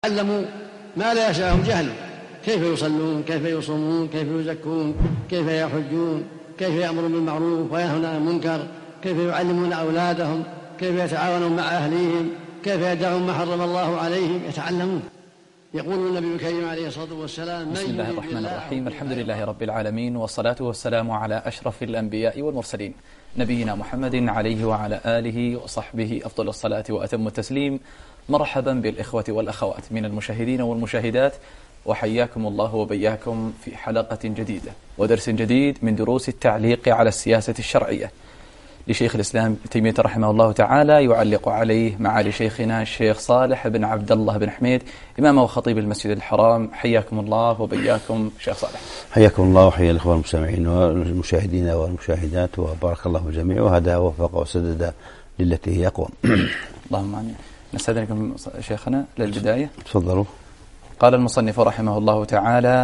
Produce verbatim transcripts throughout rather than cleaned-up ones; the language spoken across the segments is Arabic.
علموا ما لا يشاءهم جهل، كيف يصلون، كيف يصومون، كيف يزكون، كيف يحجون، كيف يأمرون بالمعروف وينهون عن المنكر، كيف يعلمون أولادهم، كيف يتعاونون مع أهليهم، كيف يدعون ما حرم الله عليهم، يتعلمون. يقول النبي الكريم عليه الصلاة والسلام: بسم الله الرحمن الرحيم، الحمد لله رب العالمين، والصلاة والسلام على أشرف الأنبياء والمرسلين، نبينا محمد عليه وعلى آله وصحبه أفضل الصلاة وأتم التسليم. مرحبا بالإخوة والأخوات من المشاهدين والمشاهدات، وحياكم الله وبياكم في حلقة جديدة ودرس جديد من دروس التعليق على السياسة الشرعية لشيخ الإسلام ابن تيمية رحمه الله تعالى، يعلق عليه معالي شيخنا الشيخ صالح بن عبد الله بن حميد، إمام وخطيب المسجد الحرام. حياكم الله وبياكم شيخ صالح. حياكم الله وحيا الإخوة المستمعين والمشاهدين والمشاهدات، وبارك الله الجميع وهدى ووفق وسدد للتي هي أقوم. اللهم آمين. نستأذنكم شيخنا للبداية. تفضلوا. قال المصنف رحمه الله تعالى: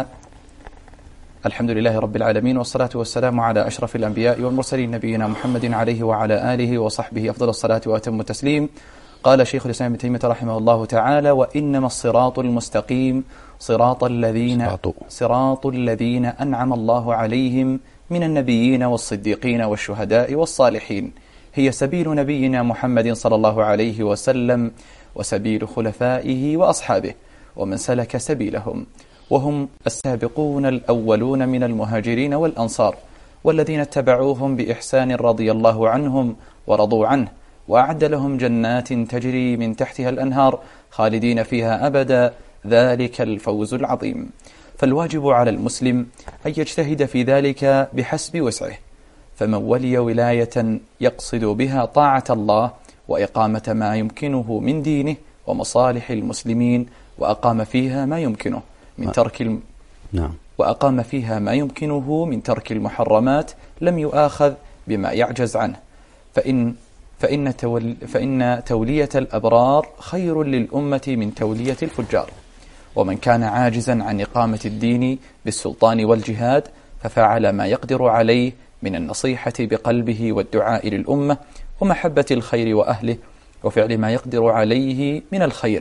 الحمد لله رب العالمين، والصلاة والسلام على أشرف الأنبياء والمرسلين، نبينا محمد عليه وعلى آله وصحبه أفضل الصلاة وأتم التسليم. قال شيخ الإسلام ابن تيمية رحمه الله تعالى: وإنما الصراط المستقيم صراط الذين صراط, صراط الذين أنعم الله عليهم من النبيين والصديقين والشهداء والصالحين، هي سبيل نبينا محمد صلى الله عليه وسلم وسبيل خلفائه وأصحابه ومن سلك سبيلهم، وهم السابقون الأولون من المهاجرين والأنصار، والذين اتبعوهم بإحسان رضي الله عنهم ورضوا عنه، وأعد لهم جنات تجري من تحتها الأنهار خالدين فيها أبدا، ذلك الفوز العظيم. فالواجب على المسلم أن يجتهد في ذلك بحسب وسعه، فمن ولي ولاية يقصد بها طاعة الله وإقامة ما يمكنه من دينه ومصالح المسلمين، وأقام فيها ما يمكنه من ترك الم... نعم. وأقام فيها ما يمكنه من ترك المحرمات، لم يؤاخذ بما يعجز عنه، فإن فإن, تول... فإن تولية الأبرار خير للأمة من تولية الفجار. ومن كان عاجزا عن إقامة الدين بالسلطان والجهاد، ففعل ما يقدر عليه من النصيحة بقلبه والدعاء للأمة ومحبة الخير وأهله، وفعل ما يقدر عليه من الخير،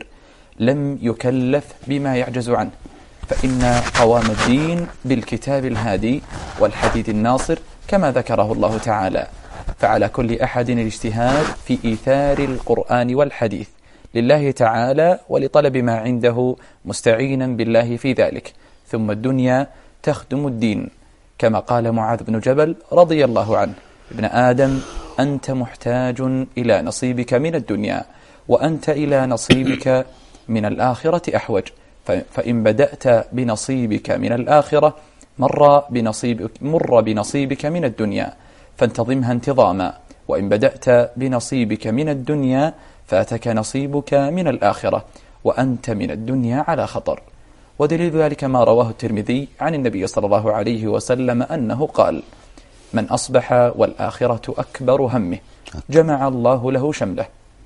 لم يكلف بما يعجز عنه، فإن قوام الدين بالكتاب الهادي والحديث الناصر كما ذكره الله تعالى. فعلى كل أحد الاجتهاد في إيثار القرآن والحديث لله تعالى ولطلب ما عنده، مستعينا بالله في ذلك، ثم الدنيا تخدم الدين، كما قال معاذ بن جبل رضي الله عنه: ابن آدم، أنت محتاج إلى نصيبك من الدنيا، وأنت إلى نصيبك من الآخرة أحوج، فإن بدأت بنصيبك من الآخرة مر بنصيبك, مر بنصيبك من الدنيا فانتظمها انتظاما، وإن بدأت بنصيبك من الدنيا فاتك نصيبك من الآخرة وأنت من الدنيا على خطر. ودليل ذلك ما رواه الترمذي عن النبي صلى الله عليه وسلم أنه قال: من أصبح والآخرة أكبر همه جمع الله له شمله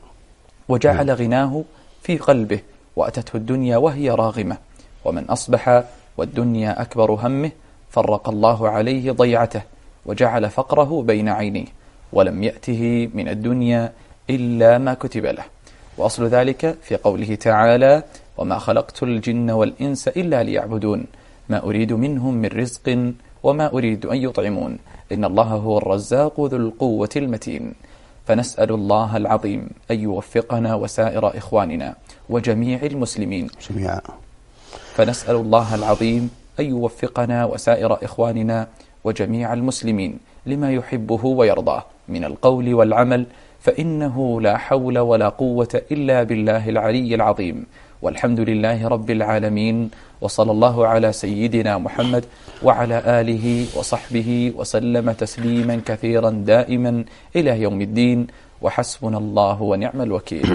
وجعل غناه في قلبه، وأتته الدنيا وهي راغمة. ومن أصبح والدنيا أكبر همه فرق الله عليه ضيعته وجعل فقره بين عينيه، ولم يأته من الدنيا إلا ما كتب له. وأصل ذلك في قوله تعالى: وما خلقت الجن والإنس إلا ليعبدون ما أريد منهم من رزق وما أريد أن يطعمون إن الله هو الرزاق ذو القوة المتين. فنسأل الله العظيم أن يوفقنا وسائر إخواننا وجميع المسلمين جميعا فنسأل الله العظيم أن يوفقنا وسائر إخواننا وجميع المسلمين لما يحبه ويرضاه من القول والعمل، فإنه لا حول ولا قوة إلا بالله العلي العظيم. والحمد لله رب العالمين، وصلى الله على سيدنا محمد وعلى آله وصحبه وسلم تسليما كثيرا دائما إلى يوم الدين، وحسبنا الله ونعم الوكيل.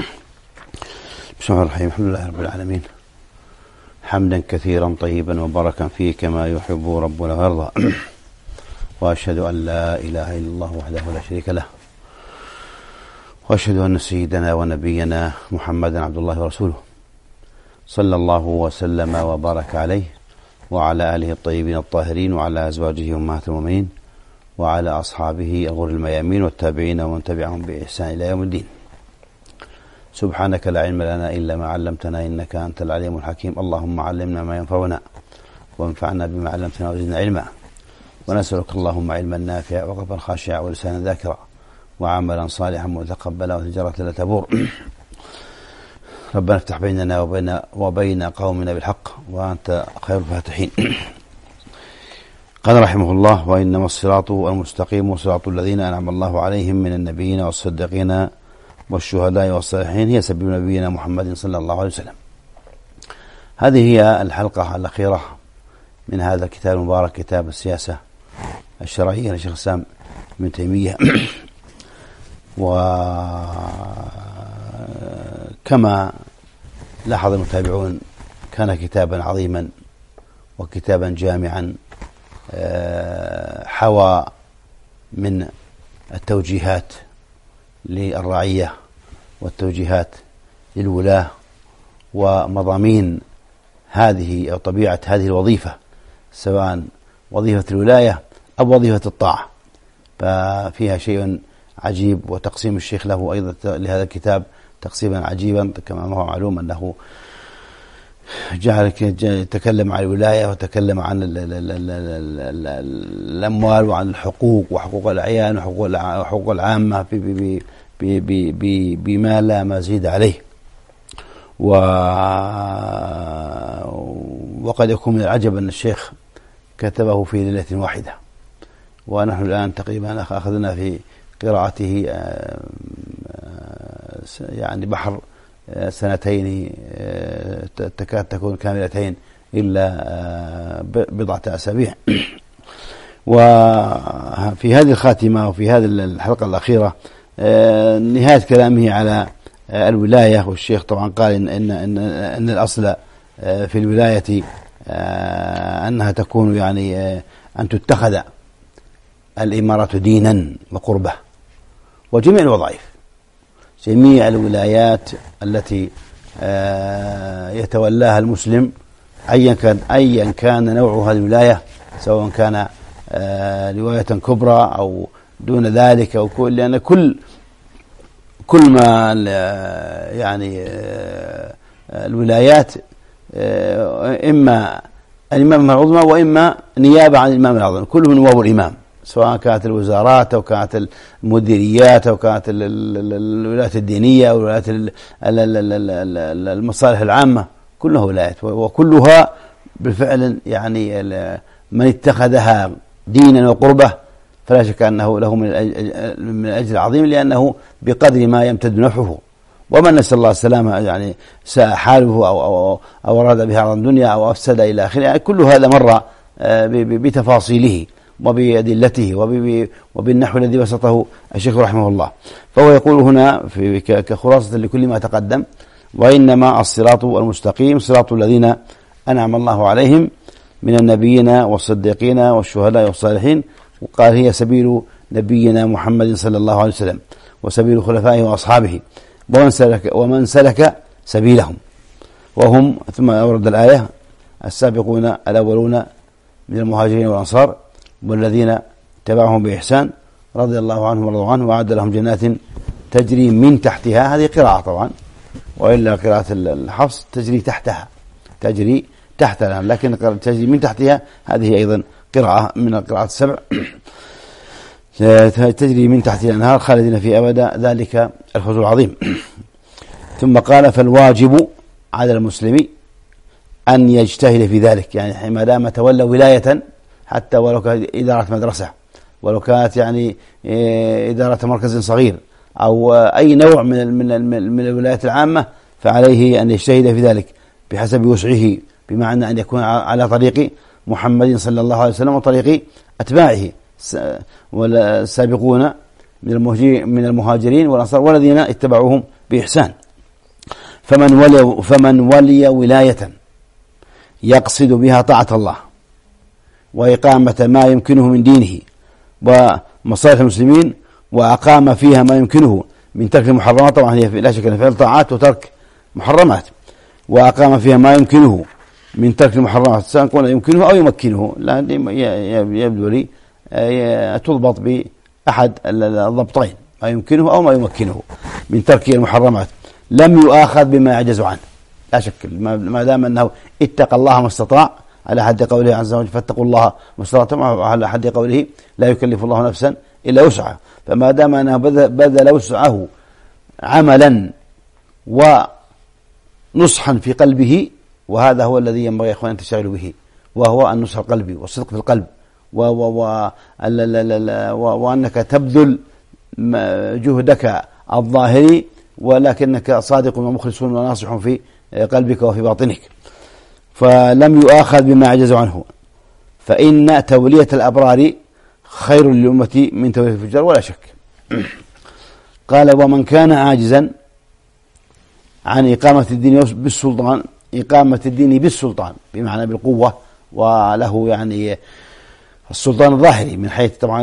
بسم الله الرحمن الرحيم. الحمد لله رب العالمين، حمدا كثيرا طيبا وباركا فيه كما يحب ربنا ويرضى. وأشهد أن لا إله إلا الله وحده لا شريك له، وأشهد أن سيدنا ونبينا محمدا عبد الله ورسوله، صلى الله وسلم وبارك عليه وعلى آله الطيبين الطاهرين وعلى أزواجه أمهات المؤمنين وعلى أصحابه الغر الميامين والتابعين ومن تبعهم بإحسان إلى يوم الدين. سبحانك لا علم لنا إلا ما علمتنا إنك أنت العليم الحكيم. اللهم علمنا ما ينفعنا وانفعنا بما علمتنا وزدنا علما، ونسألك اللهم علما نافعا وقلبا خاشعا ولسانا ذاكرا وعملا صالحا متقبلا وتجارة لا تبور. ربنا افتح بيننا وبين وبين قومنا بالحق وأنت خير الفاتحين. قال رحمه الله: وإنما الصراط المستقيم صراط الذين أنعم الله عليهم من النبيين والصديقين والشهداء والصالحين هي سبيل نبينا محمد صلى الله عليه وسلم. هذه هي الحلقة الأخيرة من هذا الكتاب المبارك، كتاب السياسة الشرعية لشيخ الإسلام ابن تيمية. وكما لاحظ المتابعون كان كتابا عظيما وكتابا جامعا حوى من التوجيهات للرعية والتوجيهات للولاة ومضامين هذه أو طبيعة هذه الوظيفة، سواء وظيفة الولاية أو وظيفة الطاعة، ففيها شيء عجيب. وتقسيم الشيخ له أيضا لهذا الكتاب تقسيما عجيبا، كما هو معلوم أنه جعل يتكلم عن الولاية وتكلم عن الأموال وعن الحقوق وحقوق الأعيان وحقوق العامة بما لا مزيد عليه. وقد يكون من العجب أن الشيخ كتبه في ليلة واحدة، ونحن الآن تقريبا أخذنا في قراءته يعني بحر سنتين تكاد تكون كاملتين إلا بضعة أسابيع. وفي هذه الخاتمة وفي هذه الحلقة الأخيرة نهاية كلامه على الولاية، والشيخ طبعا قال إن, إن, إن, إن الأصل في الولاية أنها تكون يعني أن تتخذ الإمارة دينا وقربة، وجميع الوظائف جميع الولايات التي يتولاها المسلم أيا كان أيا كان نوع هذه الولاية، سواء كان رواية كبرى أو دون ذلك أو كل، لأن كل كل ما يعني الولايات إما الإمام العظمى وإما نيابة عن الإمام الأعظم، كلهم نواب الإمام، سواء كانت الوزارات أو كانت المديريات أو كانت الولايات الدينية أو الولايات المصالح العامة، كلها ولايات، وكلها بالفعل يعني من اتخذها دينا وقربة فلا شك أنه له من الأجر العظيم، لأنه بقدر ما يمتد نفعه. ومن نسأل الله السلامة يعني ساء حاله أو, أو, أو أراد بها عن الدنيا أو أفسد إلى آخره، يعني كل هذا مر بتفاصيله وبأدلته وبالنحو الذي بسطه الشيخ رحمه الله. فهو يقول هنا في كخلاصة لكل ما تقدم: وإنما الصراط المستقيم صراط الذين أنعم الله عليهم من النبيين والصديقين والشهداء والصالحين. وقال هي سبيل نبينا محمد صلى الله عليه وسلم وسبيل خلفائه وأصحابه ومن سلك, ومن سلك سبيلهم وهم. ثم أورد الآية: السابقون الأولون من المهاجرين والأنصار والذين تبعهم بإحسان رضي الله عنهم ورضوا عنه وأعد لهم جنات تجري من تحتها. هذه قراءة طبعا، وإلا قراءة الحفص تجري تحتها، تجري تحتها، لكن تجري من تحتها هذه أيضا قراءة من القراءات السبع. تجري من تحت الأنهار خالدين في أبدا ذلك الفوز العظيم. ثم قال: فالواجب على المسلم أن يجتهد في ذلك، يعني ما دام تولى ولاية حتى ولو كانت إدارة مدرسة، ولو كانت يعني إدارة مركز صغير أو أي نوع من من من الولايات العامة، فعليه أن يجتهد في ذلك بحسب وسعه، بمعنى أن يكون على طريق محمد صلى الله عليه وسلم وطريق أتباعه والسابقون من المهاجرين والأنصار والذين اتبعوهم بإحسان. فمن ولي, فمن ولي ولاية يقصد بها طاعة الله وإقامة ما يمكنه من دينه ومصالح المسلمين، وأقام فيها ما يمكنه من ترك المحرمات، طبعا هي لا شك أن فعل طاعات وترك محرمات، وأقام فيها ما يمكنه من ترك المحرمات، سواء كان يمكنه أو يمكنه، لا يبدو لي تضبط بأحد الضبطين، ما يمكنه أو ما يمكنه من ترك المحرمات. لم يؤاخذ بما يعجز عنه لا شك، ما دام أنه اتقى الله ما استطاع على حد قوله عز وجل فاتقوا الله ما استطعتم، على حد قوله لا يكلف الله نفسا إلا وسعها. فما دام أنه بذل وسعه عملا ونصحا في قلبه، وهذا هو الذي ينبغي يا إخوان أن تشتغلوا به، وهو النصح القلبي والصدق في القلب، و و و وأنك تبذل جهدك الظاهري ولكنك صادق ومخلص وناصح في قلبك وفي باطنك. فلم يؤاخذ بما عجز عنه، فإن تولية الأبرار خير للأمة من تولية الفجار ولا شك. قال ومن كان عاجزا عن إقامة الدين بالسلطان، إقامة الدين بالسلطان بمعنى بالقوة، وله يعني السلطان الظاهري من حيث طبعا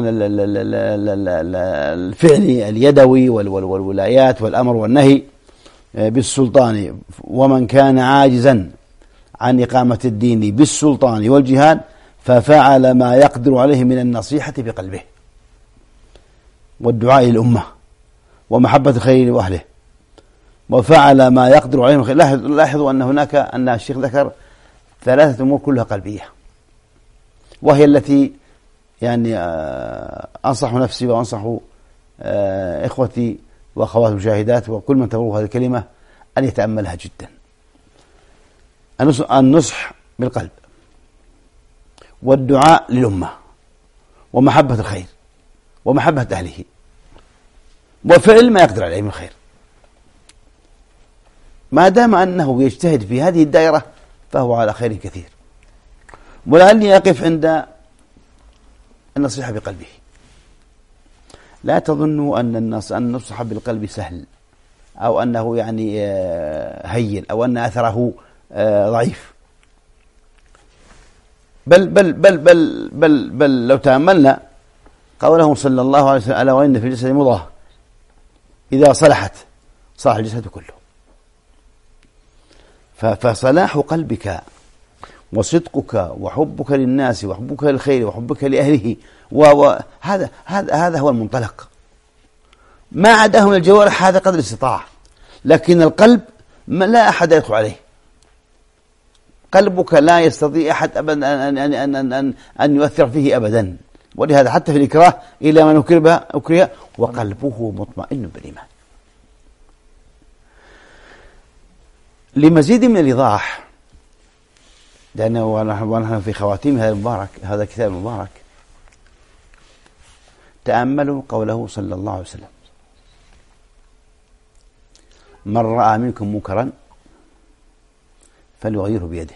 الفعل اليدوي والولايات والأمر والنهي بالسلطان. ومن كان عاجزا عن إقامة الدين بالسلطان والجهاد ففعل ما يقدر عليه من النصيحة بقلبه والدعاء للأمة ومحبة الخير وأهله، وفعل ما يقدر عليه من خير. لاحظوا أن هناك أن الشيخ ذكر ثلاثة أمور كلها قلبية، وهي التي يعني أنصح نفسي وأنصح إخوتي وأخوات المشاهدات وكل من تبلغ هذه الكلمة أن يتأملها جدا. النصح بالقلب، والدعاء للأمة، ومحبة الخير ومحبة أهله، وفعل ما يقدر عليه من خير. ما دام أنه يجتهد في هذه الدائرة فهو على خير كثير. ولعلي أقف عند النصيحة بقلبه. لا تظنوا أن النصح بالقلب سهل، أو أنه يعني هين، أو أن أثره ضعيف. بل بل بل بل بل, بل لو تأملنا قوله صلى الله عليه وسلم ألا وإن في الجسد مضغة إذا صلحت صلح الجسد كله. فصلاح قلبك وصدقك وحبك للناس وحبك للخير وحبك لأهله وهذا هذا هذا هو المنطلق. ما عداه من الجوارح هذا قدر الاستطاعة، لكن القلب لا أحد يدخل عليه. قلبك لا يستطيع أحد أبدا أن أن أن أن أن يؤثر فيه أبدا. ولهذا حتى في الإكراه إلى من أكره أكره وقلبه مطمئن بالإيمان. لمزيد من الإيضاح، لأنه ونحن في خواتيم هذا المبارك هذا الكتاب المبارك، تأملوا قوله صلى الله عليه وسلم: من رأى منكم منكرا فليغيره بيده،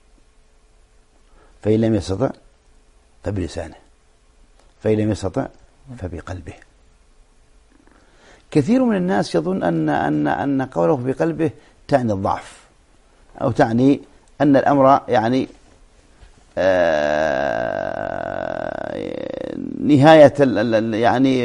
فإن لم يستطع فبلسانه، فإن لم يستطع فبقلبه. كثير من الناس يظن أن أن أن قوله بقلبه تعني الضعف، أو تعني أن الأمر يعني آه نهاية يعني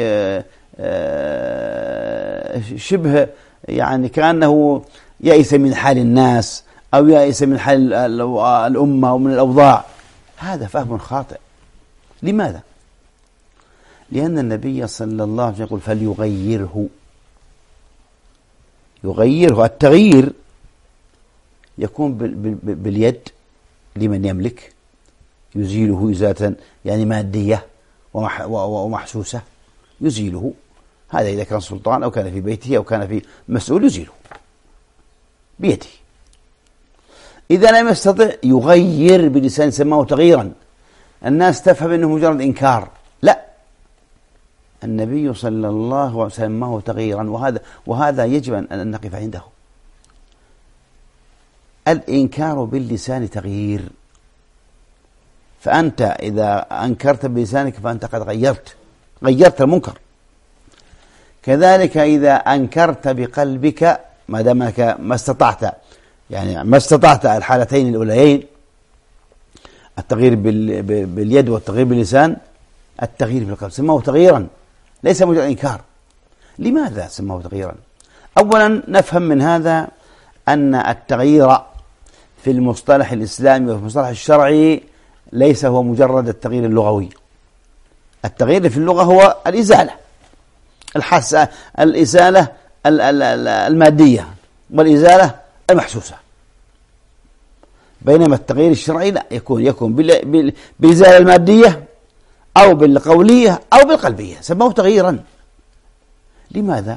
آه شبه يعني كأنه يئس من حال الناس أو يئس من حال الأمة أو من الأوضاع. هذا فهم خاطئ. لماذا؟ لأن النبي صلى الله عليه وسلم يقول فليغيره. يغيره، التغيير يكون باليد لمن يملك، يزيله إزالة يعني مادية ومحسوسة، يزيله. هذا إذا كان سلطان أو كان في بيته أو كان في مسؤول يزيله بيده. إذا لم يستطع يغير بلسان، سماه تغييرا. الناس تفهم أنه مجرد إنكار، لا، النبي صلى الله عليه وسلم سماه تغييرا، وهذا وهذا يجب أن نقف عنده. الإنكار باللسان تغيير، فأنت إذا أنكرت بلسانك فأنت قد غيرت غيرت المنكر. كذلك إذا أنكرت بقلبك ما دامك ما استطعت، يعني ما استطعت الحالتين الأوليين، التغيير باليد والتغيير باللسان، التغيير بالقلب سماه تغييرا ليس مجرد إنكار. لماذا سماه تغييرا؟ أولا نفهم من هذا أن التغيير في المصطلح الإسلامي وفي المصطلح الشرعي ليس هو مجرد التغيير اللغوي. التغيير في اللغة هو الإزالة، الحس الإزالة المادية، والإزالة المحسوسة. بينما التغيير الشرعي لا، يكون يكون بالإزالة المادية أو بالقولية أو بالقلبية، سموه تغييرا. لماذا؟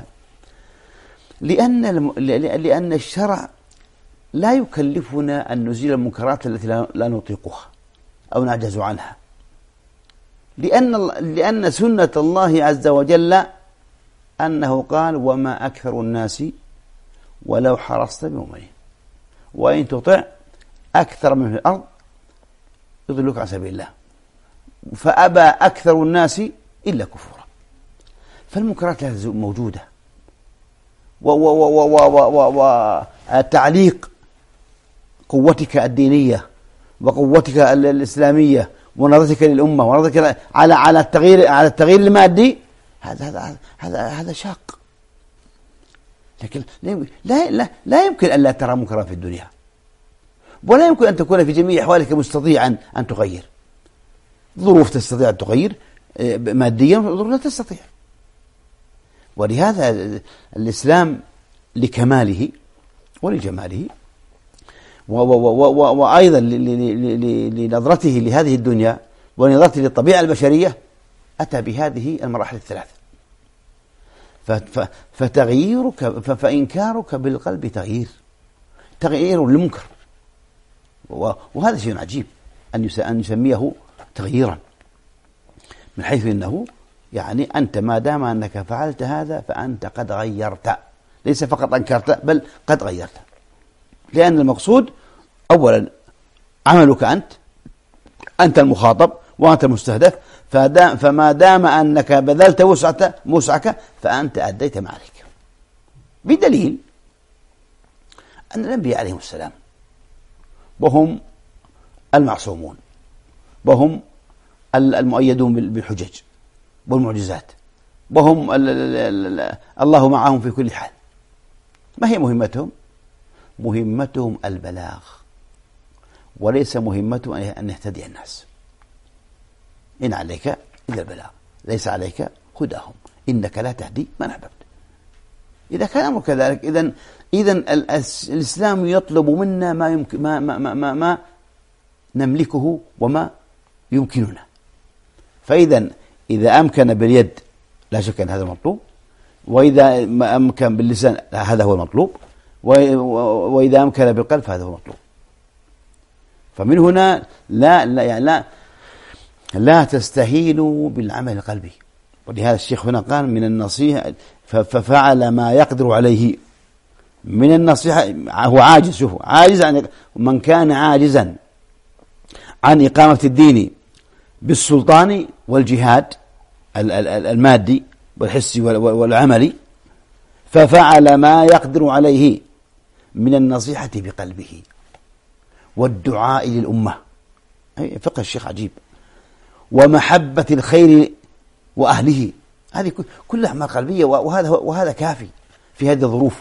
لأن لأن الشرع لا يكلفنا أن نزيل المنكرات التي لا نطيقها أو نعجز عنها، لأن لأن سنة الله عز وجل أنه قال: وما أكثر الناس ولو حرصت بمؤمنين، وإن تطع أكثر من في الأرض يضلوك عن سبيل الله، فأبى أكثر الناس إلا كفورا. فالمنكرات موجودة، وتعليق قوتك الدينية وقوتك الإسلامية ونظرتك للأمة ونظرتك على على التغيير على التغيير المادي، هذا هذا هذا هذا شاق. لكن لا لا لا يمكن أن لا ترى منكرا في الدنيا، ولا يمكن أن تكون في جميع أحوالك مستطيعا أن تغير. ظروف تستطيع أن تغير ماديا، ظروف لا تستطيع. ولهذا الإسلام لكماله ولجماله وأيضا لنظرته لهذه الدنيا ونظرته للطبيعة البشرية أتى بهذه المراحل الثلاث. فتغييرك فإنكارك بالقلب تغيير تغيير للمنكر، وهذا شيء عجيب أن يسميه تغييرا، من حيث أنه يعني أنت ما دام أنك فعلت هذا فأنت قد غيرت، ليس فقط أنكرت بل قد غيرت. لأن المقصود أولا عملك أنت أنت المخاطب وأنت المستهدف، فما دام أنك بذلت وسعك فأنت أديت ما عليك. بدليل أن الأنبياء عليهم السلام وهم المعصومون وهم المؤيدون بالحجج والمعجزات وهم الله معهم في كل حال، ما هي مهمتهم؟ مهمتهم البلاغ، وليس مهمتهم أن يهتدي الناس. إن عليك إلا البلاغ، ليس عليك هداهم، إنك لا تهدي من أحببت. إذا كان الأمر كذلك، إذن إذن الإسلام يطلب منا ما يمكن ما ما ما, ما, ما نملكه وما يمكننا. فإذا إذا أمكن باليد لا شك أن هذا مطلوب، وإذا ما أمكن باللسان هذا هو المطلوب، وإذا أمكن بالقلب فهذا هو المطلوب. فمن هنا لا لا يعني لا لا تستهينوا بالعمل القلبي. ولهذا الشيخ هنا قال من النصيحة ففعل ما يقدر عليه من النصيحة. هو عاجز، شوفوا عاجز عن من كان عاجزا عن إقامة الدين بالسلطان والجهاد المادي والحسي والعملي، ففعل ما يقدر عليه من النصيحة بقلبه والدعاء للأمة. فقه الشيخ عجيب. ومحبة الخير وأهله، هذه كلها أعمال قلبية، وهذا وهذا كافي في هذه الظروف.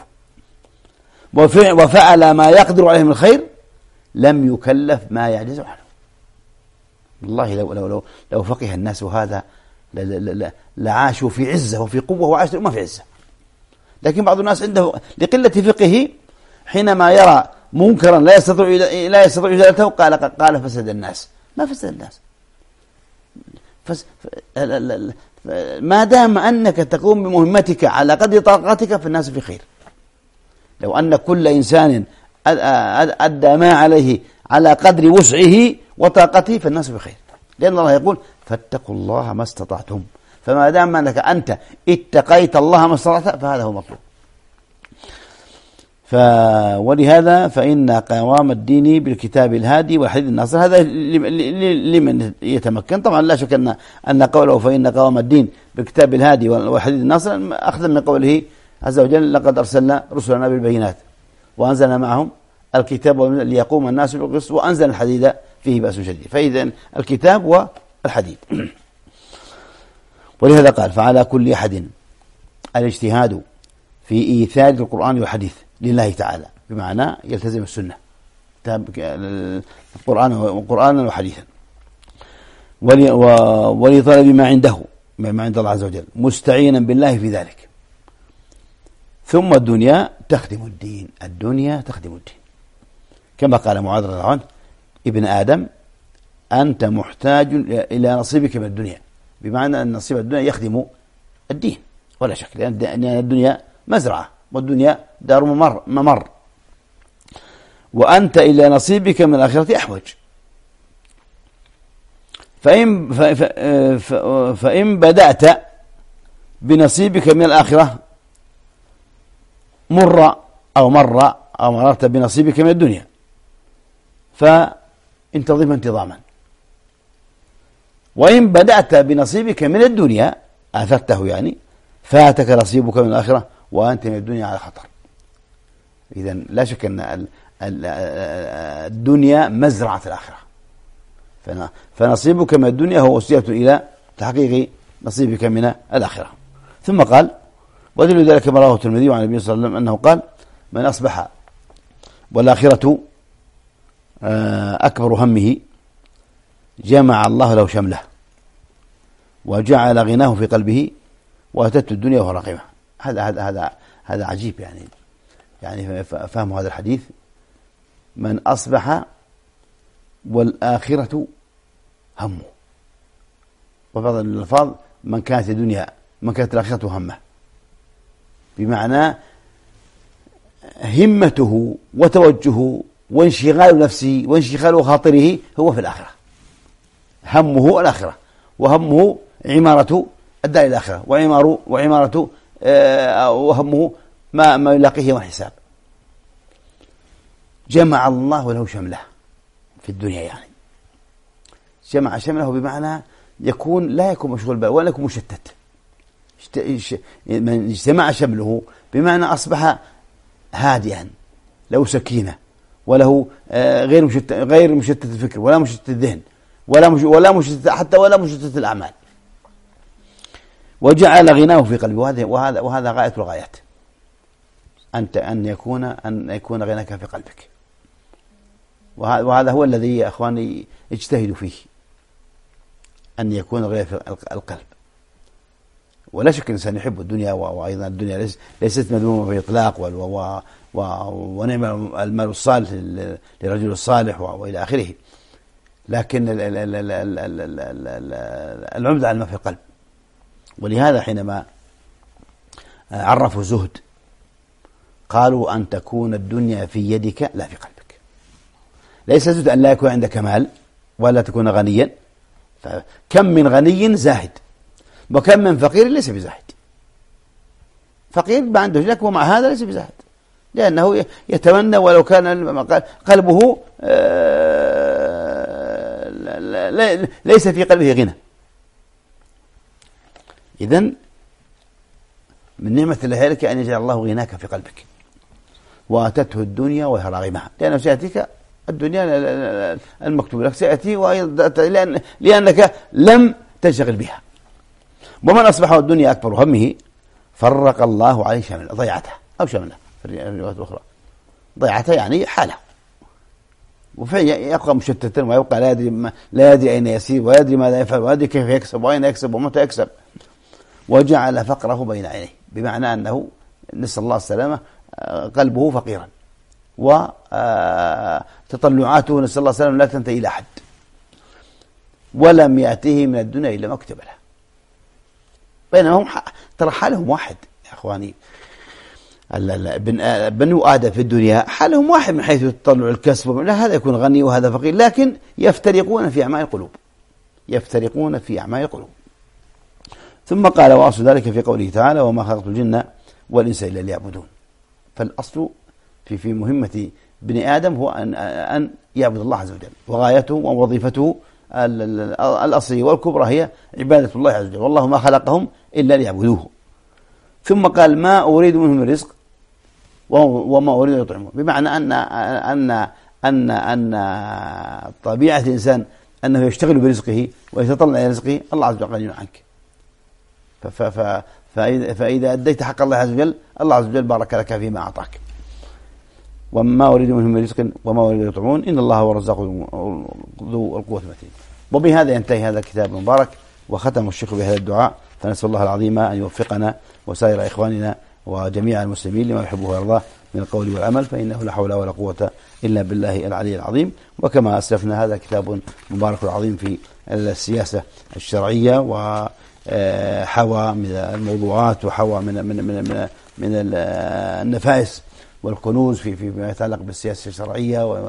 وفعل ما يقدر عليه من الخير، لم يكلف ما يعجز عنه. والله لو لو لو, لو فقه الناس هذا لعاشوا في عزة وفي قوة، وعاشوا الأمة في عزة. لكن بعض الناس عنده لقلة فقهه حينما يرى منكرا لا يستطيع لا يستطيع إزالته قال قال فسد الناس. ما فسد الناس، فس... ما دام أنك تقوم بمهمتك على قدر طاقتك فالناس في خير. لو أن كل إنسان أدى ما عليه على قدر وسعه وطاقته فالناس في خير، لأن الله يقول فاتقوا الله ما استطعتم. فما دام أنك أنت اتقيت الله ما استطعت فهذا هو المطلوب. ف... ولهذا فإن قوام الدين بالكتاب الهادي والحديث الناصر، هذا لمن يتمكن. طبعا لا شك أن أن قوله فإن قوام الدين بالكتاب الهادي والحديث الناصر أخذ من قوله عز وجل لقد أرسلنا رسلنا بالبينات وأنزلنا معهم الكتاب ليقوم الناس بالقسط وأنزل الحديد فيه بأس شديد. فإذا الكتاب والحديد. ولهذا قال فعلى كل أحد الاجتهاد في إيثار القرآن والحديث لله تعالى، بمعنى يلتزم السنة القرآن وقرآنا وحديثا، ولطلب ما عنده ما عند الله عز وجل، مستعينا بالله في ذلك. ثم الدنيا تخدم الدين، الدنيا تخدم الدين، كما قال معاذ رضي الله عنه: ابن آدم أنت محتاج إلى نصيبك من الدنيا، بمعنى أن نصيب الدنيا يخدم الدين ولا شك، لأن الدنيا مزرعة والدنيا دار ممر, ممر وأنت إلى نصيبك من الآخرة أحوج. فإن, فإن بدأت بنصيبك من الآخرة مر أو مر أو مررت بنصيبك من الدنيا فانتظم انتظاما، وإن بدأت بنصيبك من الدنيا آثرته يعني فاتك نصيبك من الآخرة وأنت من الدنيا على خطر. إذن لا شك أن الدنيا مزرعة الآخرة، فنصيبك من الدنيا هو وسيلة إلى تحقيق نصيبك من الآخرة. ثم قال: ودليل ذلك ما رواه الترمذي عن النبي صلى الله عليه وسلم أنه قال: من أصبح والآخرة أكبر همه جمع الله له شمله وجعل غناه في قلبه وأتته الدنيا وهو راغمة. هذا هذا هذا هذا عجيب يعني يعني فهم هذا الحديث: من أصبح والآخرة همه، وبعض الألفاظ من كانت الدنيا من كانت الآخرة همه، بمعنى همته وتوجهه وانشغال نفسه وانشغال خاطره هو في الآخرة، همه الآخرة، وهمه عمارة الدار الآخرة، وعماره وعمارة آه وهمه ما ما يلاقيه يوم الحساب. جمع الله له شمله في الدنيا، يعني جمع شمله بمعنى يكون لا يكون مشغول بال ولا يكون مشتت. من اجتمع شمله بمعنى أصبح هادئا، له سكينة، وله غير مشتت غير مشتت الفكر ولا مشتت الذهن ولا مش ولا مشتت حتى ولا مشتت الأعمال. وجعل غناه في قلبه، وهذا وهذا وهذا غاية الغايات، أنت أن يكون أن يكون غناك في قلبك، وهذا هو الذي يا أخواني اجتهدوا فيه، أن يكون الغنى في القلب. ولا شك الإنسان يحب الدنيا، وأيضا الدنيا ليست مذمومة بإطلاق، ونعم المال الصالح للرجل الصالح وإلى آخره، لكن العمدة على ما في القلب. ولهذا حينما عرفوا الزهد قالوا أن تكون الدنيا في يدك لا في قلبك. ليس الزهد أن لا يكون عندك مال ولا تكون غنيا، فكم من غني زاهد وكم من فقير ليس بزاهد. فقير ما عنده لكن ومع هذا ليس بزاهد، لأنه يتمنى ولو كان قلبه ليس في قلبه غنى. إذن من نعمة الله لك أن يجعل الله غناك في قلبك، وأتته الدنيا وهي راغمة، لأنه سيأتيك الدنيا المكتوب لك سيأتي، لأن لأنك لم تشغل بها. ومن أصبح الدنيا أكبر همه فرق الله عليه شمله، ضيعته أو شمله في الروايات الأخرى، ضيعته يعني حاله، ويبقى مشتتا ويبقى لا يدري ما لا يدري أين يسير ولا يدري ماذا يفعل ولا يدري كيف يكسب وأين يكسب ومتى يكسب. وجعل فقره بين عينيه، بمعنى أنه نسأل الله السلامة قلبه فقيرا، وتطلعاته نسأل الله السلامة لا تنتهي إلى حد، ولم يأتيه من الدنيا إلا ما كتب له. بينما هم ترى حالهم واحد يا أخواني، بنو آدم في الدنيا حالهم واحد من حيث تطلع الكسب، لا هذا يكون غني وهذا فقير، لكن يفترقون في أعمال القلوب، يفترقون في أعمال القلوب. ثم قال: وأصل ذلك في قوله تعالى: وما خلقت الجن والإنس إلا ليعبدون. فالأصل في في مهمة بني آدم هو أن أن يعبد الله عز وجل، وغايته ووظيفته الأصلية والكبرى هي عبادة الله عز وجل، والله ما خلقهم إلا ليعبدوه. ثم قال: ما أريد منهم من رزق وما أريد أن يطعمون، بمعنى أن أن أن أن طبيعة الإنسان أنه يشتغل برزقه ويتطلع إلى رزقه، الله عز وجل غني عنك. فإذا أديت حق الله عز وجل الله عز وجل بارك لك فيما أعطاك. وما أريد منهم من رزق وما أريد أن يطعمون إن الله هو الرزاق ذو القوة المتين. وبهذا ينتهي هذا الكتاب المبارك، وختم الشيخ بهذا الدعاء، فنسأل الله العظيم أن يوفقنا وسائر إخواننا وجميع المسلمين لما يحبه ويرضاه من القول والعمل، فإنه لا حول ولا قوة إلا بالله العلي العظيم. وكما أسلفنا هذا كتاب مبارك عظيم في السياسة الشرعية، وحوى من الموضوعات وحوى من من من من, من النفائس والكنوز في فيما يتعلق بالسياسة الشرعية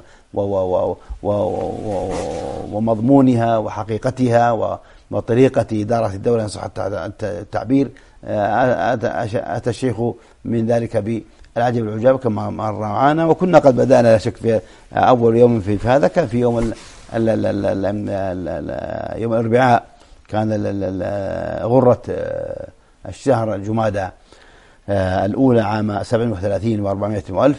ومضمونها وحقيقتها وطريقة إدارة الدولة إن صح التعبير. أتى الشيخ من ذلك بالعجب والعجاب كما مر معنا، وكنا قد بدأنا لا شك في أول يوم في هذا، كان في يوم ال ال ال ال يوم الأربعاء، كان غرة الشهر جمادى الأولى عام سبع وثلاثين وأربعمائة وألف.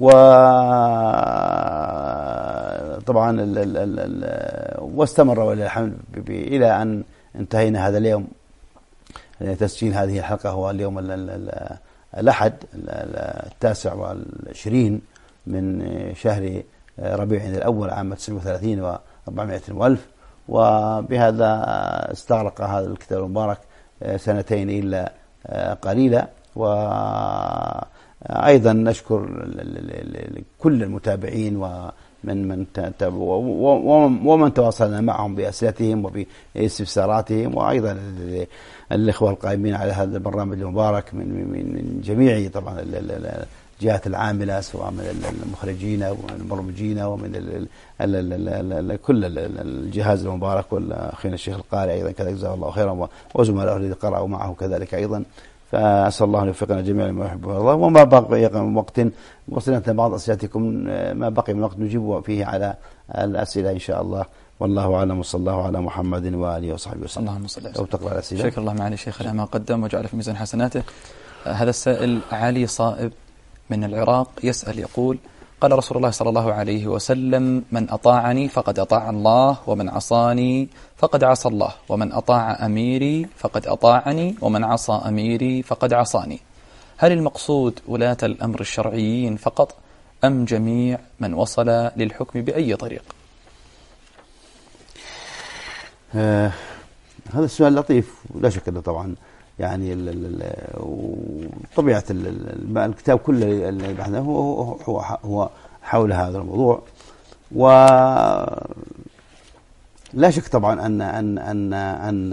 وطبعا واستمر ولله الحمد إلى أن انتهينا هذا اليوم. تسجيل هذه الحلقة هو اليوم الأحد التاسع والعشرين من شهر ربيع الأول عام تسعة وثلاثين وأربعمائة وألف. وبهذا استغرق هذا الكتاب المبارك سنتين إلا قليلة. وأيضا نشكر كل المتابعين ومن من ومن تواصلنا معهم بأسئلتهم وباستفساراتهم، وأيضا الإخوة القائمين على هذا البرنامج المبارك من من جميع طبعا الجهات العاملة، سواء من المخرجين ومن المبرمجين ومن كل الجهاز المبارك، والأخينا الشيخ القارئ أيضا كذلك جزاه الله خيرا، وزملائه الذين قرأوا معه كذلك أيضا. فأسأل الله أن يوفقنا جميعا لما يحب الله. وما بقي من وقت وصلنا بعض أسئلتكم، ما بقي من وقت نجيب فيه على الأسئلة إن شاء الله. والله أعلم، وصلى الله على محمد وآله وصحبه وسلم. اللهم صل على سيدنا. لو تقرأ الأسئلة. شكر الله معالي الشيخ على ما قدم وجعل في ميزان حسناته. هذا السائل علي صائب من العراق يسأل يقول: قال رسول الله صلى الله عليه وسلم: من أطاعني فقد أطاع الله، ومن عصاني فقد عصى الله، ومن أطاع أميري فقد أطاعني، ومن عصى أميري فقد عصاني. هل المقصود ولاة الأمر الشرعيين فقط، أم جميع من وصل للحكم بأي طريق؟ آه هذا السؤال لطيف، ولا شك أنه طبعا يعني طبيعة الكتاب كله اللي بحثناه هو هو هو حول هذا الموضوع. ولا شك طبعا أن أن أن أن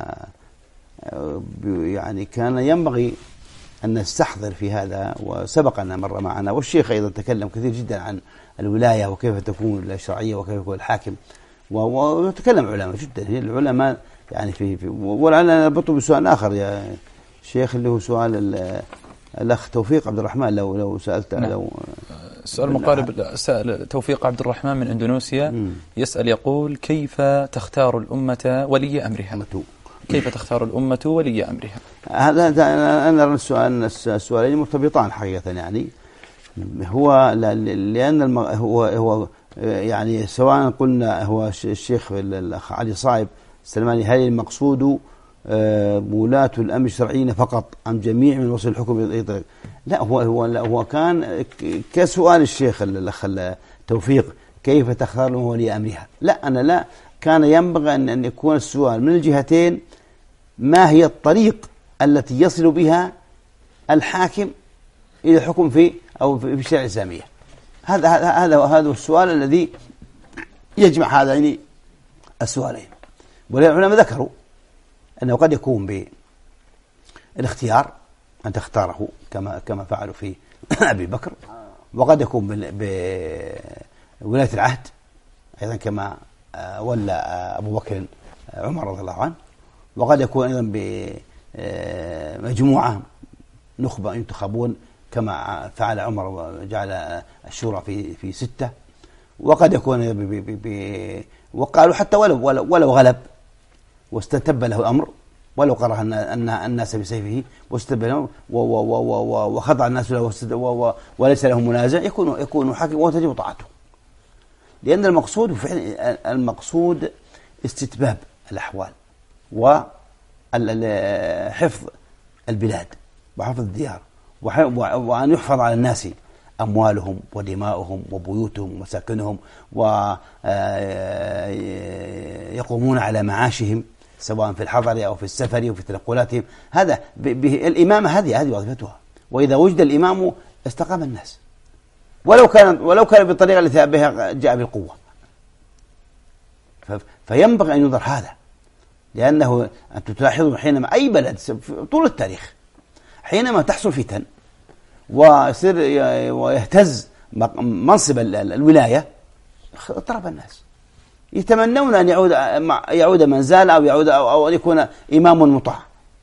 يعني كان ينبغي أن نستحضر في هذا، وسبق أن مر معنا، والشيخ أيضا تكلم كثير جدا عن الولاية وكيف تكون الشرعية وكيف يكون الحاكم، وتكلم علماء جدا. هي العلماء يعني في, في ولعل نربطه بسؤال آخر يا شيخ، اللي هو سؤال الأخ توفيق عبد الرحمن، لو لو سألت. نعم. لو سؤال مقارب سأل توفيق عبد الرحمن من إندونيسيا. مم. يسأل يقول: كيف تختار الأمة ولي أمرها؟ متو. كيف تختار الأمة ولي أمرها؟ هذا أنا أرى السؤال السؤالين مرتبطان حقيقة. يعني هو لأن الم هو هو يعني سواء قلنا هو الشيخ الأخ علي صائب السلماني، هل المقصود ولاة الأمر الشرعيين فقط أم جميع من وصل الحكم بأي طريق؟ لا، هو هو هو كان كسؤال الشيخ الأخ توفيق: كيف تختار له ولي أمرها؟ لا، أنا لا، كان ينبغي أن أن يكون السؤال من الجهتين: ما هي الطريق التي يصل بها الحاكم إلى الحكم في أو في الشريعة الإسلامية؟ هذا هذا هذا السؤال الذي يجمع هذين السؤالين. والعلماء ذكروا أنه قد يكون بالاختيار، أن تختاره كما كما فعلوا في أبي بكر، وقد يكون بولاية العهد أيضا كما ولى أبو بكر عمر رضي الله عنه، وقد يكون أيضا بمجموعة نخبة ينتخبون كما فعل عمر وجعل الشورى في في ستة، وقد يكون ب ب وقالوا حتى ولو ولو, ولو غلب واستتب له الأمر، ولو قرأ أن الناس بسيفه واستتب له وخضع الناس له وليس له منازع، يكون يكون حاكم وتجب طاعته. لأن المقصود فعلا المقصود استتباب الأحوال وحفظ البلاد وحفظ الديار، وأن يحفظ على الناس أموالهم ودماؤهم وبيوتهم ومساكنهم، ويقومون على معاشهم سواء في الحضر أو في السفر أو في تنقلاتهم. هذا الإمامة هذه هذه وظيفتها، وإذا وجد الإمام استقام الناس، ولو كان ولو كان بالطريقة التي بها جاء بالقوة. فينبغي أن ينظر هذا، لأنه أنت تلاحظون حينما أي بلد طول التاريخ حينما تحصل فتن ويصير ويهتز منصب الولاية اضطرب الناس، يتمنون أن يعود يعود من زال أو يعود أو أن يكون إمام مطاع.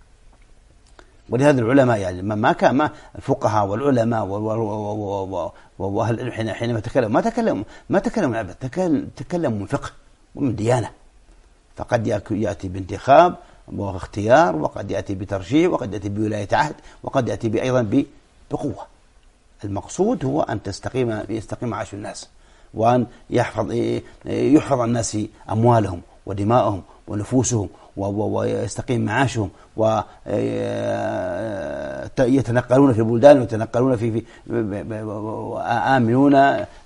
ولهذا العلماء يعني ما كان ما الفقهاء والعلماء وأهل حينما تكلموا ما تكلموا ما تكلموا عن عبادة، تكلموا من فقه ومن ديانة. فقد يأتي بانتخاب واختيار، وقد يأتي بترشيح، وقد يأتي بولاية عهد، وقد يأتي أيضا بقوة. المقصود هو أن تستقيم يستقيم عيش الناس، وأن يحفظ يحفظ الناس أموالهم ودماءهم ونفوسهم، ويستقيم معاشهم، ويتنقلون في البلدان ويتنقلون في آمنون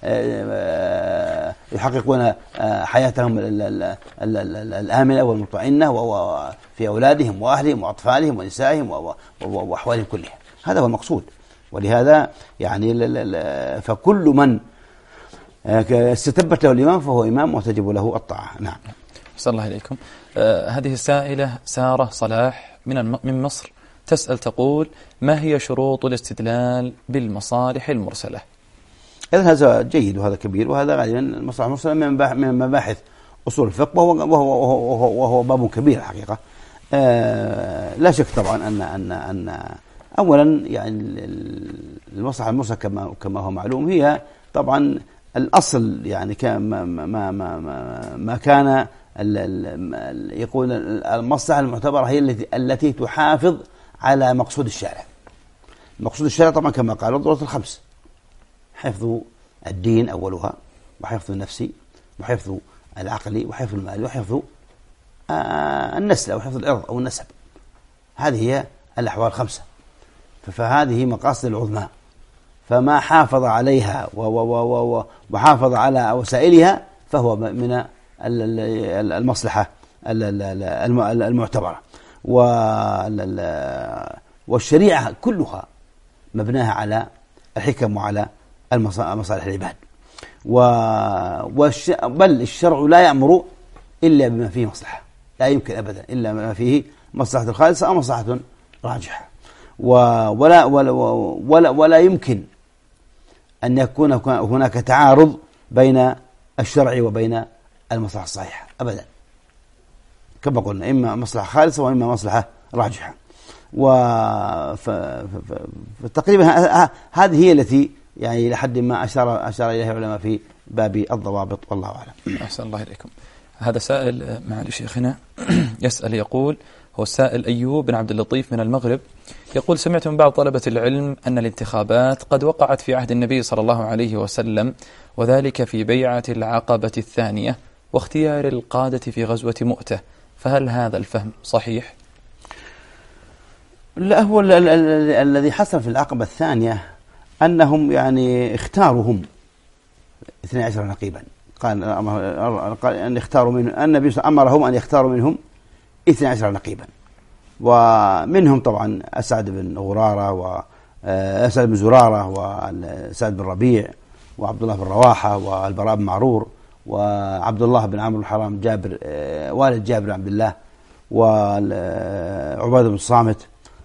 يحققون حياتهم الآمنة والمطمئنة في أولادهم وأهلهم وأطفالهم ونسائهم وأحوالهم كلها. هذا هو المقصود. ولهذا يعني فكل من استتبت له الإمام فهو إمام وتجب له الطاعة. نعم. صلى الله عليكم. آه هذه السائلة سارة صلاح من من مصر تسأل تقول: ما هي شروط الاستدلال بالمصالح المرسلة؟ إذن هذا جيد وهذا كبير، وهذا غالبا المصالح المرسلة من مباحث أصول الفقه، وهو, وهو, وهو, وهو باب كبير حقيقة. آه لا شك طبعا أن أن أن أولا يعني المصلحة المرسلة كما كما هو معلوم هي طبعا الأصل، يعني كما ما ما ما, ما كان يقول المصلحة المعتبرة هي التي التي تحافظ على مقصود الشارع. مقصود الشارع طبعا كما قال الضرورات الخمس: حفظ الدين أولها، وحفظ النفس، وحفظ العقل، وحفظ المال، وحفظ النسل أو حفظ العرض أو النسب. هذه هي الأحوال الخمسة، فهذه مقاصد العظمى، فما حافظ عليها وحافظ على وسائلها فهو من المصلحة المعتبرة. والشريعة كلها مبناها على الحكم وعلى مصالح العباد، بل الشرع لا يأمر إلا بما فيه مصلحة، لا يمكن أبدا إلا ما فيه مصلحة خالصة أو مصلحة راجحة، ولا, ولا, ولا, ولا يمكن أن يكون هناك تعارض بين الشرع وبين المصلحة الصحيحة أبدا، كما قلنا إما مصلحة خالصة وإما مصلحة راجحة. فتقريبا هذه هي التي يعني لحد ما أشار أشار إليها العلماء في باب الضوابط، والله أعلم. أحسن الله إليكم. هذا سائل معالي شيخنا يسأل يقول: هو السائل أيوب بن عبد اللطيف من المغرب، يقول: سمعت من بعض طلبة العلم أن الانتخابات قد وقعت في عهد النبي صلى الله عليه وسلم، وذلك في بيعة العقبة الثانية واختيار القادة في غزوة مؤتة، فهل هذا الفهم صحيح؟ لا، هو الذي حصل في العقبة الثانية أنهم يعني اختاروا اثني عشر نقيبا، قال أن يختاروا من النبي أمرهم أن يختاروا منهم اثني عشر نقيبا، ومنهم طبعا أسعد بن غرارة وأسعد بن زرارة وسعد بن ربيع وعبد الله بن رواحة والبراء بن معرور وعبد الله بن عمرو الحرام جابر والد جابر بن عبد الله وعبادة بن الصامت،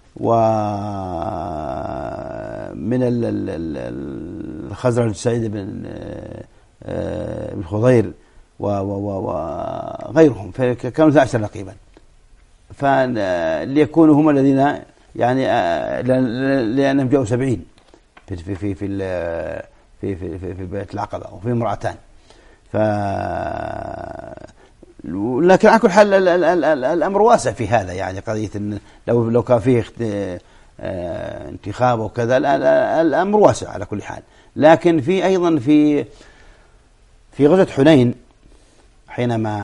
ومن الخزرج سعيد بن بن خضير وغيرهم، فكانوا اثني عشر نقيبا، فليكونوا هم الذين يعني لأنهم جاءوا سبعين في في في في في في, في, في بيت العقبة وفي امرأتان. ف لكن على كل حال الأمر واسع في هذا، يعني قضية إن لو لو كان فيه انتخاب وكذا الأمر واسع على كل حال. لكن في أيضا في في غزوة حنين حينما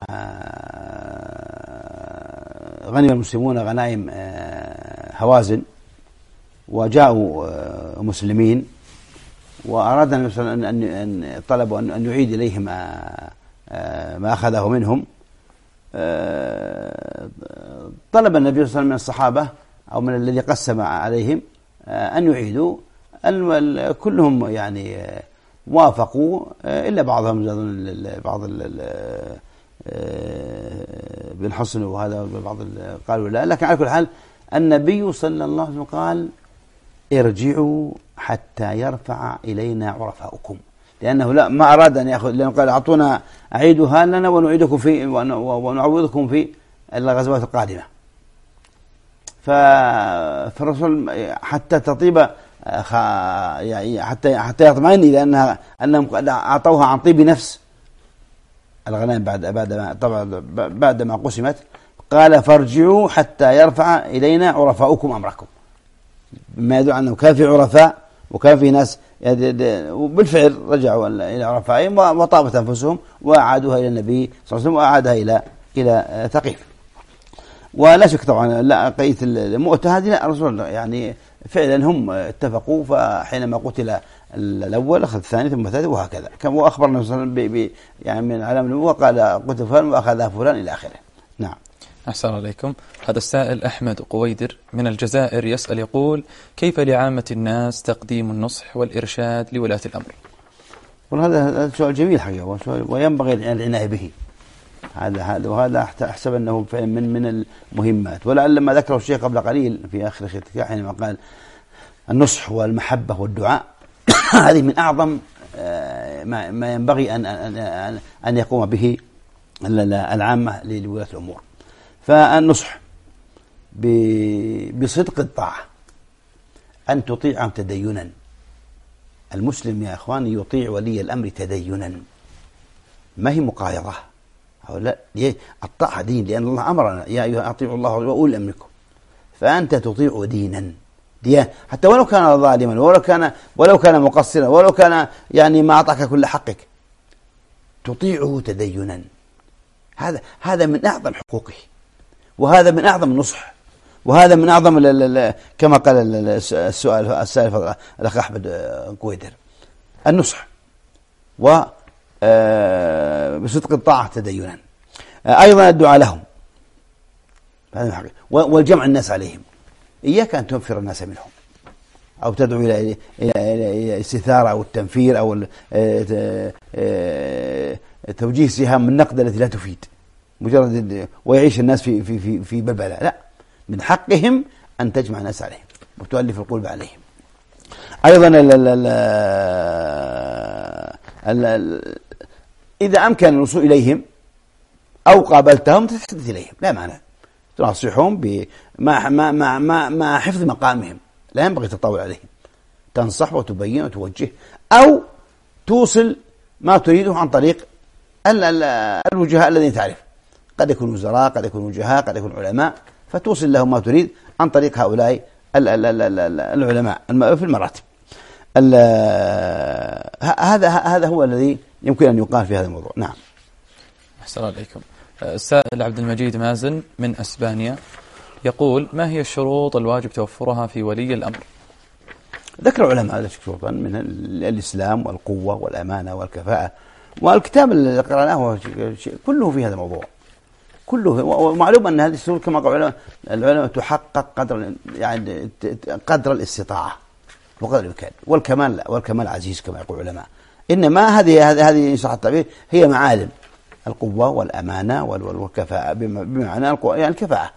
غنم المسلمون غنائم هوازن وجاءوا مسلمين، وأراد النبي صلى الله عليه وسلم أن طلبوا أن يعيد إليهم ما أخذه منهم. طلب النبي صلى الله عليه وسلم من الصحابة أو من الذي قسم عليهم أن يعيدوا. كلهم يعني وافقوا إلا بعضهم، بعض بن حصن وهذا بعض قالوا لا. لكن على كل حال النبي صلى الله عليه وسلم قال ارجعوا حتى يرفع إلينا عرفاؤكم، لأنه لا ما أراد أن يأخذ، لأنه قال أعطونا أعيدها لنا ونعيدكم في ونعوضكم في الغزوات القادمة. فالرسول حتى تطيب حتى حتى يطمئن إلى أنها أنهم أعطوها عن طيب نفس الغنائم بعد بعد ما طبعا بعد ما قسمت، قال فارجعوا حتى يرفع إلينا عرفاؤكم أمركم، ما يدل أنه كان في عرفاء وكان في ناس وبالفعل رجعوا إلى عرفائهم وطابت أنفسهم وأعادوها إلى النبي صلى الله عليه وسلم وأعادها إلى إلى ثقيف. ولا شك طبعا لا قيت المؤتة هذه لا الرسول يعني فعلا هم اتفقوا، فحينما قتل الأول أخذ الثاني ثم الثالث وهكذا، كما أخبرنا صلى الله عليه وسلم يعني من علام النبوة قال قتل فلان وأخذها فلان إلى آخره. نعم. أحسن عليكم. هذا السائل أحمد قويدر من الجزائر يسأل يقول كيف لعامة الناس تقديم النصح والإرشاد لولاة الأمر؟ وهذا سؤال جميل حقيقة وينبغي العناية به. هذا هذا وهذا أحسب أنه فعلا من من المهمات، ولعل ما ذكره الشيخ قبل قليل في آخر الاختتام حينما قال النصح والمحبة والدعاء هذه من أعظم ما ما ينبغي أن أن أن يقوم به العامة لولاة الأمور. فالنصح بصدق الطاعة، أن تطيعهم تدينا. المسلم يا أخواني يطيع ولي الأمر تدينا، ما هي مقايضة. لا، الطاعة دين، لأن الله أمرنا يا أيها أطيعوا الله وأولي أمركم، فأنت تطيع دينا ديان حتى ولو كان ظالما ولو كان ولو كان مقصرا ولو كان يعني ما أعطاك كل حقك، تطيعه تدينا. هذا هذا من أعظم حقوقه، وهذا من أعظم النصح، وهذا من أعظم كما قال السؤال السائل الأخ أحمد قويدر النصح و بصدق الطاعة تدينا. أيضا الدعاء لهم والجمع الناس عليهم. إياك أن تنفر الناس منهم أو تدعو إلى إلى استثارة أو التنفير أو توجيه سهام من نقد التي لا تفيد مجرد ويعيش الناس في في في في بلبلة. لا، من حقهم أن تجمع الناس عليهم وتؤلف القلوب عليهم. أيضا ال ال ال إذا أمكن الوصول إليهم أو قابلتهم تتحدث إليهم، لا معنى تنصحهم بما ما ما ما ما حفظ مقامهم، لا ينبغي تطول عليهم، تنصح وتبين وتوجه أو توصل ما تريده عن طريق الوجهاء الذين تعرف، قد يكون وزراء قد يكون وجهاء قد يكون علماء، فتوصل لهم ما تريد عن طريق هؤلاء العلماء في المراتب. هذا هذا هو الذي يمكن أن يقال في هذا الموضوع. نعم. أحسن عليكم. السائل عبد المجيد مازن من أسبانيا يقول ما هي الشروط الواجب توفرها في ولي الأمر؟ ذكر العلماء هذا شروطا من الإسلام والقوة والأمانة والكفاءة، والكتاب اللي قرأناه كله في هذا الموضوع كله. ومعلوم أن هذه الشروط كما قال العلماء تحقق قدر يعني قدر الاستطاعة وقدر الإمكان، والكمال والكمال عزيز كما يقول العلماء. إنما هذه هذه إن صح التعبير هي معالم القوة والأمانة والكفاءة، بمعنى القوة يعني الكفاءة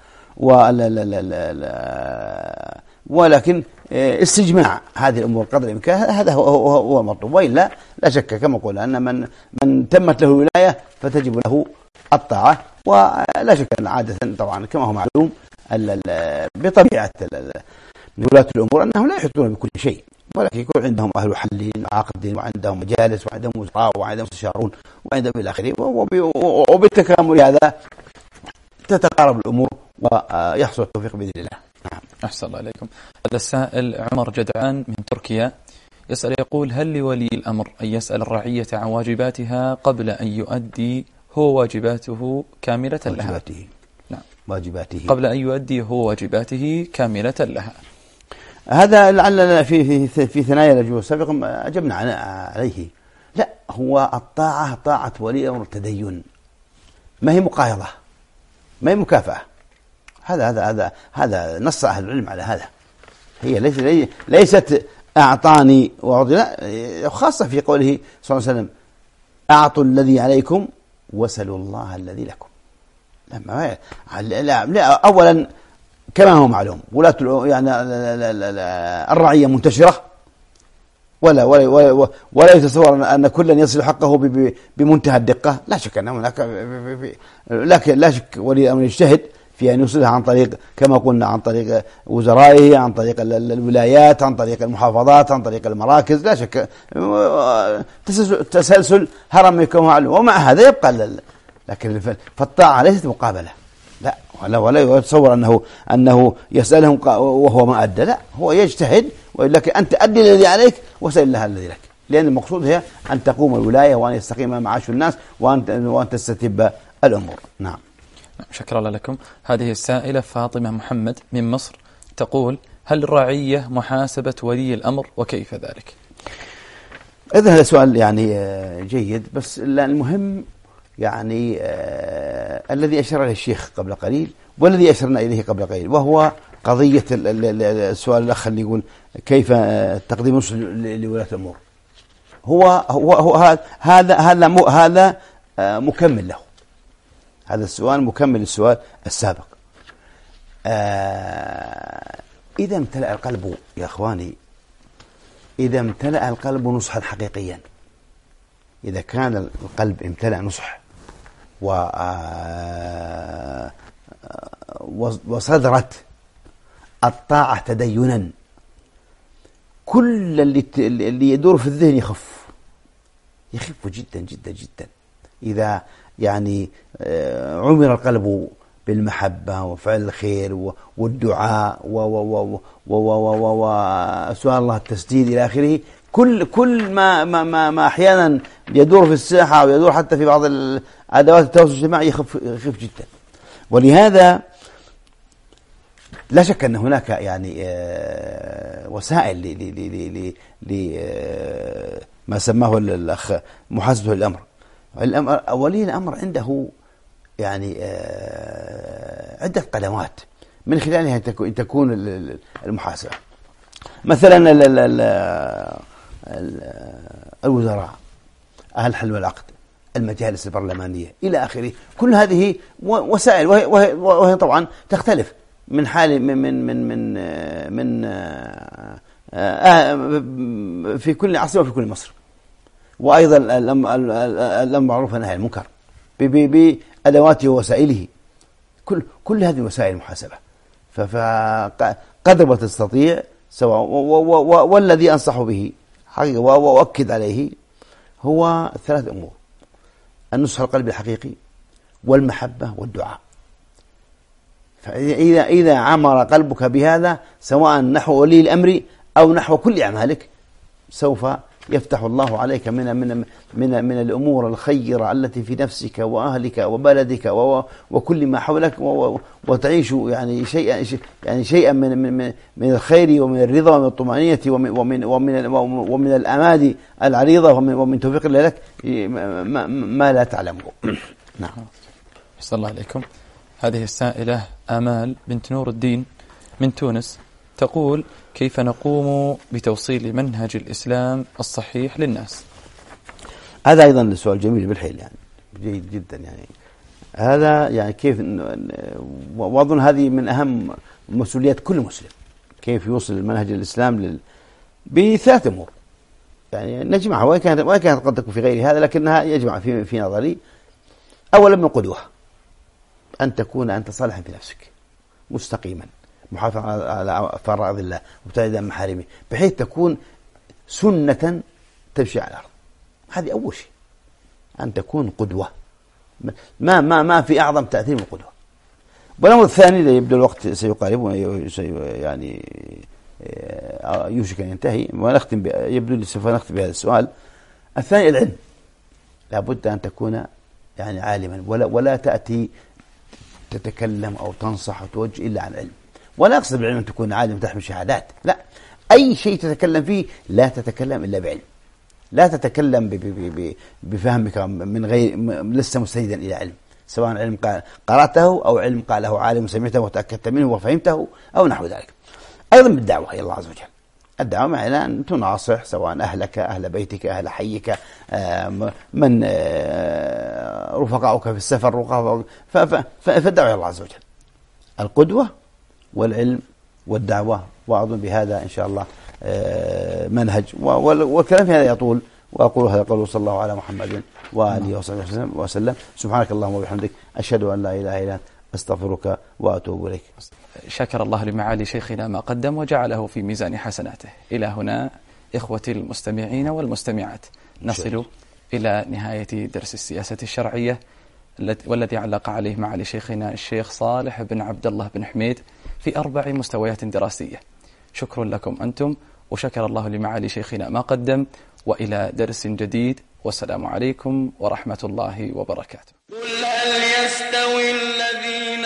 ولكن استجماع هذه الأمور قدر الإمكان هذا هو هو المطلوب. وإلا لا شك كما قلنا أن من من تمت له الولاية فتجب له الطاعة. ولا شك أن عادة طبعا كما هو معلوم بطبيعة ولاة الأمور أنهم لا يحيطون بكل شيء، ولكن يكون عندهم أهل حل وعقد وعندهم مجالس وعندهم وزراء وعندهم مستشارون وعندهم إلى آخره، وبالتكامل هذا تتقارب الأمور ويحصل التوفيق بإذن الله. نعم. أحسن الله عليكم. هذا السائل عمر جدعان من تركيا يسأل يقول هل لولي الأمر أن يسأل الرعية عن واجباتها قبل أن يؤدي هو واجباته كاملة لها؟ واجباته. نعم. واجباته قبل أن يؤدي هو واجباته كاملة لها. هذا لعل في في في ثنايا الأجوبة السابقة أجبنا عليه. لا، هو الطاعة طاعة ولي الأمر تدين، ما هي مقايضة، ما هي مكافأة. هذا هذا هذا هذا نص أهل العلم على هذا. هي ليست ليست أعطاني وأعطي، لا، خاصة في قوله صلى الله عليه وسلم أعطوا الذي عليكم وسلوا الله الذي لكم. لا, لا, لا أولا كما هو معلوم ولا يعني الرعية منتشرة، ولا ولا ولا, ولا يتصور أن كلا يصل حقه بمنتهى الدقة. لا شك أنه هناك، لكن لا شك ولي الأمر يجتهد في أن يوصلها عن طريق كما قلنا عن طريق وزرائه، عن طريق الولايات، عن طريق المحافظات، عن طريق المراكز. لا شك تسلسل هرم يكون معلوم، ومع هذا يبقى. لكن فالطاعة ليست مقابلة، لا، ولا ولا يتصور أنه أنه يسألهم وهو ما أدى، لا، هو يجتهد، ولكن أنت أدي الذي عليك وسأل الله الذي لك، لأن المقصود هي أن تقوم الولاية وأن يستقيم معاش الناس وأن وأن تستتب الأمور. نعم. شكرا الله لكم. هذه السائلة فاطمة محمد من مصر تقول: هل الرعية محاسبة ولي الأمر وكيف ذلك؟ إذا هذا سؤال يعني جيد، بس المهم يعني آه الذي أشار إليه الشيخ قبل قليل والذي أشرنا إليه قبل قليل، وهو قضية السؤال الأخ اللي يقول كيف تقديم نصح لولاة الأمور. هو هو هو هذا هذا هذا آه مكمل له، هذا السؤال مكمل للسؤال السابق. آه إذا امتلأ القلب يا أخواني، إذا امتلأ القلب نصحا حقيقيا، إذا كان القلب امتلأ نصح و وصدرت الطاعة تدينا، كل اللي اللي يدور في الذهن يخف يخف جدا جدا جدا. إذا يعني عمر القلب بالمحبة وفعل الخير والدعاء وسؤال الله التسديد إلى آخره، كل كل ما ما ما, ما أحيانا يدور في الساحة ويدور حتى في بعض أدوات التواصل الاجتماعي يخف يخف جدا. ولهذا لا شك أن هناك يعني وسائل لما سماه الأخ محاسبة الأمر. الأمر ولي الأمر عنده يعني عدة قنوات من خلالها تكون المحاسبة. مثلا الوزراء، أهل الحل والعقد، المجالس البرلمانية إلى آخره، كل هذه وسائل، وهي, وهي, وهي طبعا تختلف من حال من من من من, من في كل عصر وفي كل مصر. وأيضا الأمر معروف والنهي عن المنكر بأدواته ووسائله، كل كل هذه وسائل المحاسبة. فقدر ما تستطيع سواء، والذي أنصح به حقيقة وأؤكد عليه هو ثلاث أمور: النصح القلبي الحقيقي والمحبة والدعاء. فإذا إذا عمر قلبك بهذا سواء نحو ولي الأمر أو نحو كل أعمالك، سوف يفتح الله عليك من من من من الأمور الخيرة التي في نفسك وأهلك وبلدك وكل ما حولك، وتعيش يعني شيئا يعني شيئا من من من الخير ومن الرضا ومن الطمأنينة ومن ومن ومن, ومن الأمال العريضة ومن ومن توفيق الله لك ما, ما لا تعلمه. نعم. أحسن الله عليكم. هذه السائلة آمال بنت نور الدين من تونس تقول: كيف نقوم بتوصيل منهج الإسلام الصحيح للناس؟ هذا أيضا سؤال جميل بالحيل، يعني جيد جدا. يعني هذا يعني كيف، وأظن هذه من أهم مسؤوليات كل مسلم، كيف يوصل منهج الإسلام لل... بثلاث أمور يعني نجمعها، وإن كانت وإن كانت قد تكون في غير هذا، لكنها يجمع في في نظري. أولا من قدوة، أن تكون أنت صالحا في نفسك مستقيما محافظا على فرائض الله مبتعدا عن محارمه، بحيث تكون سنة تمشي على الأرض. هذه أول شيء، أن تكون قدوة. ما ما ما في أعظم تأثير من القدوة. والأمر الثاني اللي يبدو الوقت سيقارب يعني يوشك أن ينتهي ونختم، يبدو لي سوف نختم بهذا السؤال. الثاني العلم، لابد أن تكون يعني عالما، ولا ولا تأتي تتكلم أو تنصح وتوجه إلا عن علم. ولا أقصد بالعلم أن تكون عالم تحمل شهادات، لا، أي شيء تتكلم فيه لا تتكلم إلا بعلم، لا تتكلم بفهمك من غير لسه مستندا إلى علم، سواء علم قرأته أو علم قاله عالم سمعته وتأكدت منه وفهمته أو نحو ذلك. أيضا بالدعوة إلى الله عز وجل. الدعوة معنى أن تناصح سواء أهلك، أهل بيتك، أهل حيك، من رفقاؤك في السفر، فالدعوة إلى الله عز وجل. القدوة والعلم والدعوة، وأظن بهذا إن شاء الله منهج، والكلام في هذا يطول، وأقول هذا قوله صلى الله على محمد وآله وصحبه وسلم. سبحانك اللهم وبحمدك، أشهد أن لا إله إلا أنت، أستغفرك وأتوب إليك. شكر الله لمعالي شيخنا ما قدم وجعله في ميزان حسناته. إلى هنا إخوتي المستمعين والمستمعات نصل إلى نهاية درس السياسة الشرعية والذي علق عليه معالي شيخنا الشيخ صالح بن عبد الله بن حميد في أربع مستويات دراسية. شكر لكم أنتم، وشكر الله لمعالي شيخنا ما قدم، وإلى درس جديد، والسلام عليكم ورحمة الله وبركاته. قل هل يستوي الذين